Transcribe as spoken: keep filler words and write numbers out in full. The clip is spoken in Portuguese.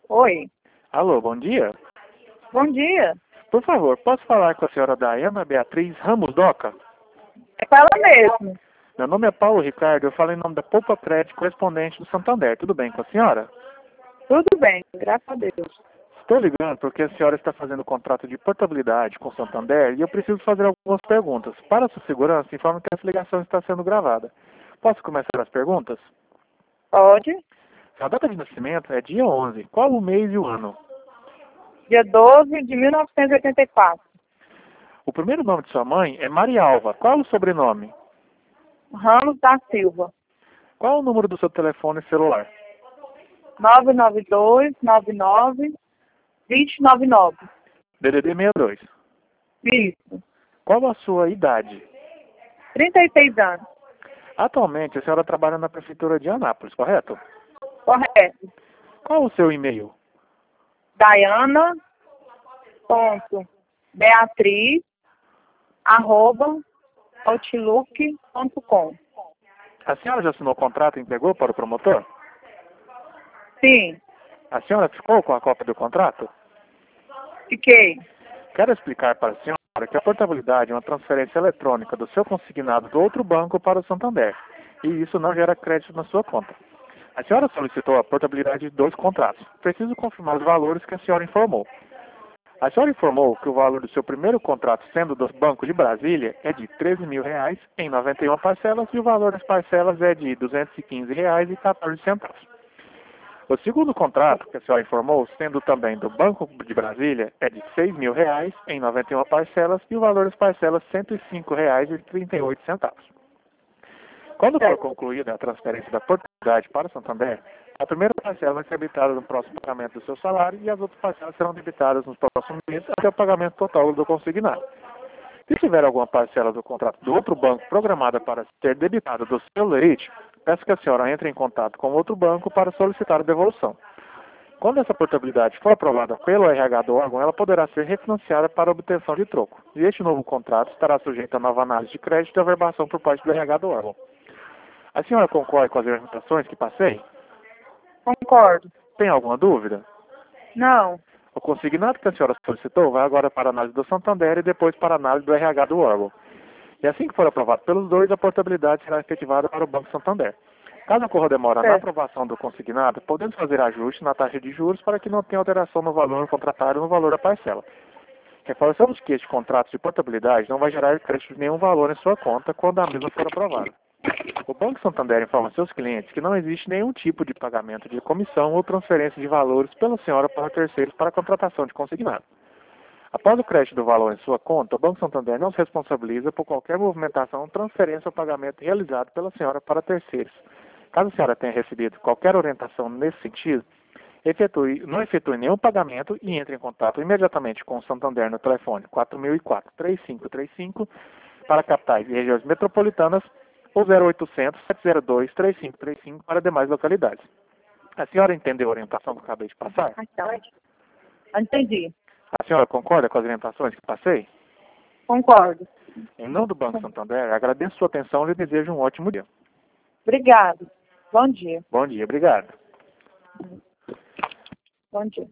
Oi, Alô, bom dia. bom dia. Por favor, posso falar com a senhora Daiana Beatriz Ramos Doca? É com ela mesmo. Meu nome é Paulo Ricardo, eu falo em nome da Poupa Crédito, correspondente do Santander. Tudo bem com a senhora? Tudo bem, graças a Deus. Estou ligando porque a senhora está fazendo contrato de portabilidade com o Santander e eu preciso fazer algumas perguntas. Para sua segurança, informo que essa ligação está sendo gravada. Posso começar as perguntas? Pode. A data de nascimento é dia onze. Qual o mês e o ano? Dia doze de mil novecentos e oitenta e quatro. O primeiro nome de sua mãe é Maria Alva. Qual o sobrenome? Ramos da Silva. Qual o número do seu telefone celular? nove nove dois, nove nove, dois zero nove nove. D D D sessenta e dois. Isso. Qual a sua idade? trinta e seis anos. Atualmente, a senhora trabalha na Prefeitura de Anápolis, correto? Correto. Qual o seu e-mail? Daiana ponto Beatriz arroba outlook ponto com. A senhora já assinou o contrato e entregou para o promotor? Sim, A senhora ficou com a cópia do contrato? fiquei. Quero explicar para a senhora que a portabilidade é uma transferência eletrônica do seu consignado do outro banco para o Santander, e isso não gera crédito na sua conta. A senhora solicitou a portabilidade de dois contratos. Preciso confirmar os valores que a senhora informou. A senhora informou que o valor do seu primeiro contrato, sendo do Banco de Brasília, é de treze mil reais em noventa e uma parcelas e o valor das parcelas é de duzentos e quinze reais e quatorze centavos. O segundo contrato que a senhora informou, sendo também do Banco de Brasília, é de seis mil reais em noventa e uma parcelas e o valor das parcelas cento e cinco reais e trinta e oito centavos. Quando for concluída a transferência da portabilidade para o Santander, a primeira parcela vai ser debitada no próximo pagamento do seu salário e as outras parcelas serão debitadas nos próximos meses até o pagamento total do consignado. Se tiver alguma parcela do contrato do outro banco programada para ser debitada do seu leite, peço que a senhora entre em contato com o outro banco para solicitar a devolução. Quando essa portabilidade for aprovada pelo R H do órgão, ela poderá ser refinanciada para obtenção de troco. E este novo contrato estará sujeito a nova análise de crédito e averbação por parte do R H do órgão. A senhora concorda com as orientações que passei? Concordo. Tem alguma dúvida? Não. O consignado que a senhora solicitou vai agora para a análise do Santander e depois para a análise do R H do órgão. E assim que for aprovado pelos dois, a portabilidade será efetivada para o Banco Santander. Caso ocorra demora na Certo. aprovação do consignado, podemos fazer ajuste na taxa de juros para que não tenha alteração no valor contratado no valor da parcela. Reforçamos que este contrato de portabilidade não vai gerar crédito de nenhum valor em sua conta quando a mesma for aprovada. O Banco Santander informa seus clientes que não existe nenhum tipo de pagamento de comissão ou transferência de valores pela senhora para terceiros para a contratação de consignado. Após o crédito do valor em sua conta, o Banco Santander não se responsabiliza por qualquer movimentação, transferência ou pagamento realizado pela senhora para terceiros. Caso a senhora tenha recebido qualquer orientação nesse sentido, efetue, não efetue nenhum pagamento e entre em contato imediatamente com o Santander no telefone quatro mil e quatro, três cinco três cinco para capitais e regiões metropolitanas ou zero oitocentos, sete zero dois, três cinco três cinco para demais localidades. A senhora entendeu a orientação que eu acabei de passar? Entendi. A senhora concorda com as orientações que passei? Concordo. Em nome do Banco Santander, agradeço sua atenção e lhe desejo um ótimo dia. Obrigado. Bom dia. Bom dia, obrigado. Bom dia.